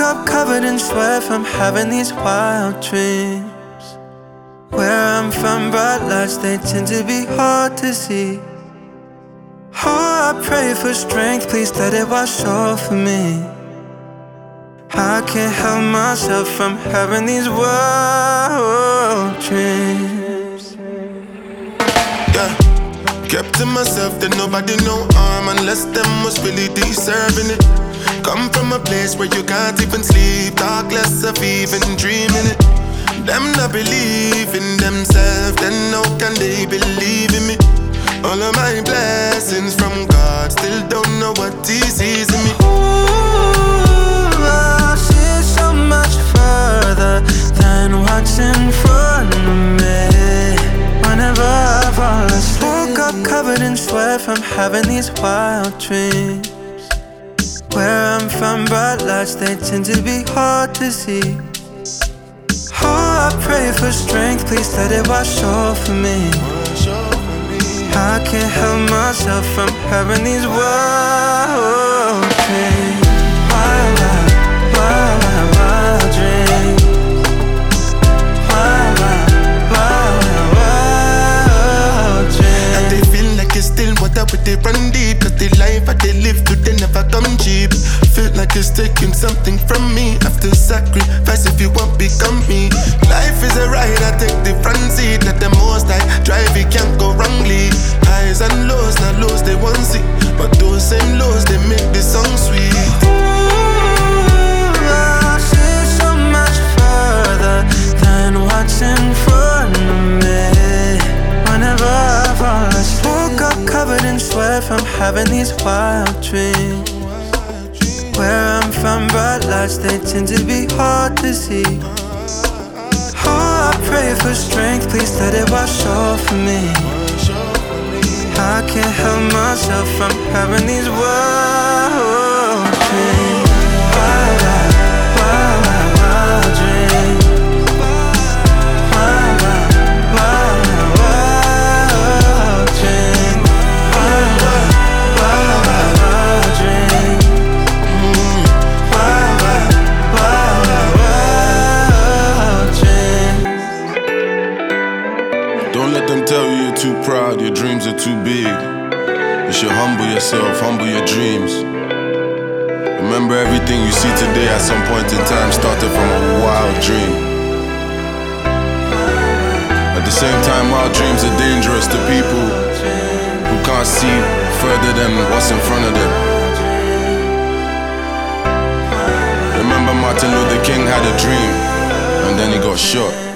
up covered in sweat from having these wild dreams. Where I'm from, bright lights, they tend to be hard to see. Oh, I pray for strength, please let it wash over me. I can't help myself from having these wild dreams. Yeah, kept to myself, that nobody know harm unless them was really deserving it. Come from a place where you can't even sleep, talk less of even dreaming it. Them not believe in themselves, then how can they believe in me? All of my blessings from God, still don't know what He sees in me. Ooh, I see so much further than what's in front of me. Whenever I fall asleep, woke up covered in sweat from having these wild dreams. Where I'm from, bright lights, they tend to be hard to see. Oh, I pray for strength, please let it wash over me. I can't help myself from having these wild dreams. Wild, wild, wild, wild dreams. Wild, wild, wild, wild dreams. And they feel like it's still water with they run deep, cause the life that they live through, they never come cheap. Feel like it's taking something from me. After sacrifice, if you want become me. Life is a ride, I take the front seat. Let the most I drive, it can't go wrongly. Highs and lows, not lows they won't see, but those same lows, they make the song sweet. Ooh, I see so much further than what's in front of me. Whenever I fall asleep, woke up covered in sweat from having these wild dreams. Where I'm from, bright lights, they tend to be hard to see. Oh, I pray for strength, please let it wash over me. I can't help myself from having these wild dreams. Wild, wild, wild, wild dreams. Wild, wild, wild, wild dreams. Wild, wild, wild, wild dreams. Wild, wild, wild, wild dreams. Don't let them tell you you're too proud, your dreams are too big. You should humble yourself, humble your dreams. Remember, everything you see today at some point in time started from a wild dream. At the same time, wild dreams are dangerous to people who can't see further than what's in front of them. Remember, Martin Luther King had a dream, and then he got shot.